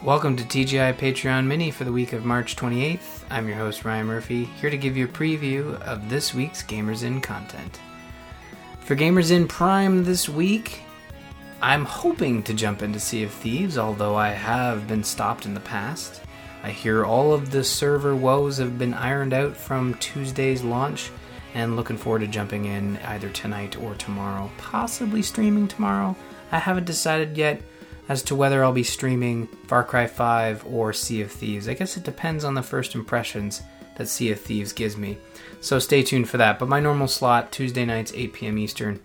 Welcome to TGI Patreon Mini for the week of March 28th. I'm your host Ryan Murphy, here to give you a preview of this week's Gamers Inn content. For Gamers Inn Prime this week, I'm hoping to jump into Sea of Thieves, although I have been stopped in the past. I hear all of the server woes have been ironed out from Tuesday's launch, and looking forward to jumping in either tonight or tomorrow, possibly streaming tomorrow. I haven't decided yet as to whether I'll be streaming Far Cry 5 or Sea of Thieves. I guess it depends on the first impressions that Sea of Thieves gives me. So stay tuned for that. But my normal slot, Tuesday nights, 8 p.m. Eastern,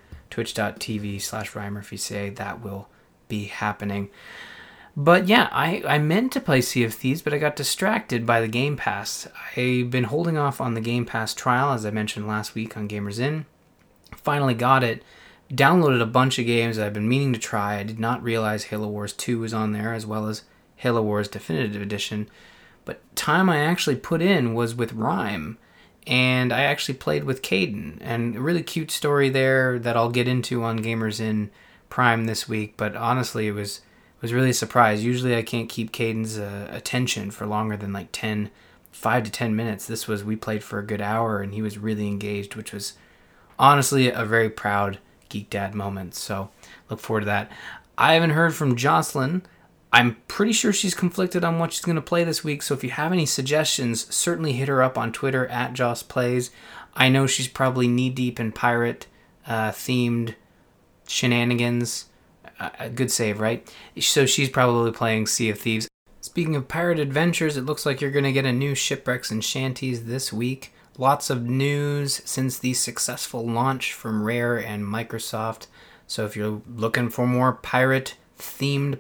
twitch.tv/RyanMurphyCA, that will be happening. But yeah, I meant to play Sea of Thieves, but I got distracted by the Game Pass. I've been holding off on the Game Pass trial, as I mentioned last week on Gamers Inn. Finally got it. Downloaded a bunch of games that I've been meaning to try. I did not realize Halo Wars 2 was on there, as well as Halo Wars Definitive Edition. But time I actually put in was with Rime, and I actually played with Caden. And a really cute story there that I'll get into on Gamers Inn Prime this week. But honestly, it was really a surprise. Usually I can't keep Caden's attention for longer than like 5 to 10 minutes. We played for a good hour, and he was really engaged, which was honestly a very proud Geek Dad moment, so look forward to that. I haven't heard from Jocelyn. I'm pretty sure she's conflicted on what she's going to play this week, so if you have any suggestions, certainly hit her up on Twitter at JossPlays. I know she's probably knee-deep in pirate-themed shenanigans. A good save, right? So she's probably playing Sea of Thieves. Speaking of pirate adventures, it looks like you're going to get a new Shipwrecks and Shanties this week. Lots of news since the successful launch from Rare and Microsoft. So if you're looking for more pirate-themed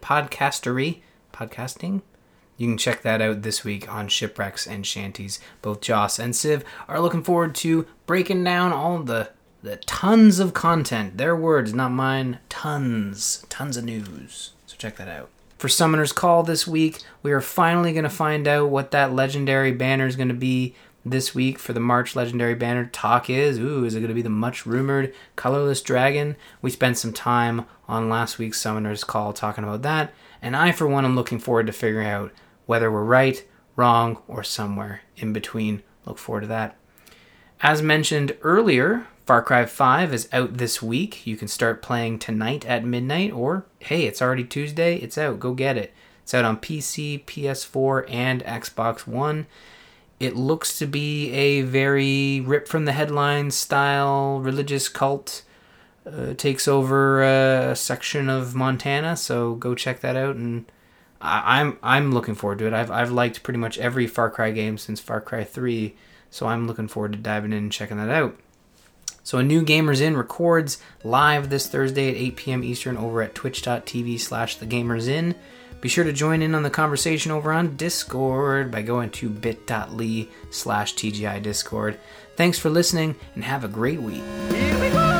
podcasting, you can check that out this week on Shipwrecks and Shanties. Both Joss and Civ are looking forward to breaking down all of the tons of content. Their words, not mine. Tons of news. So check that out. For Summoner's Call this week, we are finally going to find out what that legendary banner is going to be this week for the March Legendary Banner. Talk is it going to be the much-rumored Colorless Dragon? We spent some time on last week's Summoner's Call talking about that, and I, for one, am looking forward to figuring out whether we're right, wrong, or somewhere in between. Look forward to that. As mentioned earlier, Far Cry 5 is out this week. You can start playing tonight at midnight, or, hey, it's already Tuesday, it's out, go get it. It's out on PC, PS4, and Xbox One. It looks to be a very rip-from-the-headlines style religious cult. Takes over a section of Montana, so go check that out. And I'm looking forward to it. I've liked pretty much every Far Cry game since Far Cry 3, so I'm looking forward to diving in and checking that out. So a new Gamers Inn records live this Thursday at 8 p.m. Eastern over at twitch.tv/thegamersin. Be sure to join in on the conversation over on Discord by going to bit.ly/TGI Discord. Thanks for listening, and have a great week. Here we go!